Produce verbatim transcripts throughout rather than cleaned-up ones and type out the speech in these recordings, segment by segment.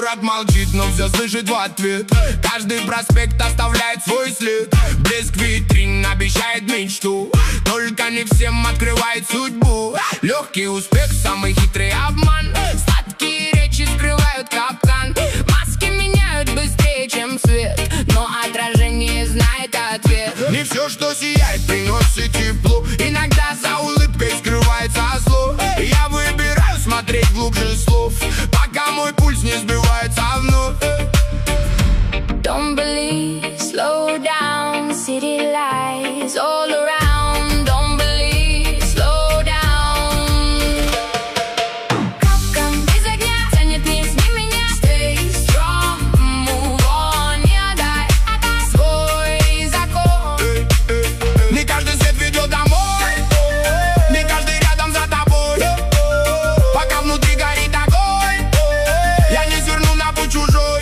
Город молчит, но все слышит в ответ. Каждый проспект оставляет свой след. Блеск витрин обещает мечту, только не всем открывает судьбу. Легкий успех, самый хитрый обман. Сладкие речи скрывают капкан. Маски меняют быстрее, чем свет, но отражение знает ответ. Не все, что сияет, приносит тепло. Иногда за улыбкой скрывается зло. Я выбираю смотреть глубже слов, пока мой пульс не сбивается вновь. Don't believe, slow down, city lights all around. Don't believe, slow down. Капкан без огня тянет вниз, не меня. Stay strong, move on, не отдай свой закон. Не каждый свет ведет домой, не каждый рядом за тобой. Пока внутри горит огонь, я не сверну на путь чужой.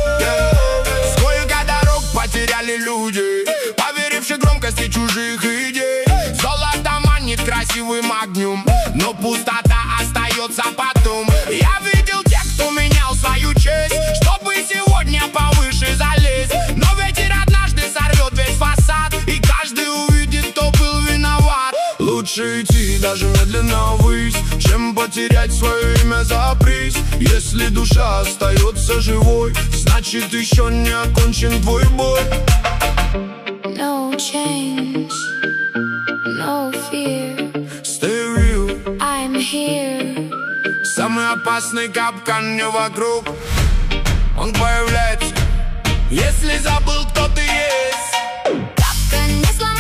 Потеряли люди, поверившие громкости чужих идей. Золото манит красивым огнем, но пустота остается потом. Я видел тех, кто менял свою честь, чтобы сегодня повыше залезть. Но ветер однажды сорвет весь фасад, и каждый увидит, кто был виноват. Лучше идти даже медленно ввысь, чем потерять свое имя за приз. Если душа остается живой, значит еще не окончен твой бой. No change, no fear. Stay real, I'm here. самый опасный капкан не вокруг. Он появляется, если забыл, кто ты есть. Капкан не сломается.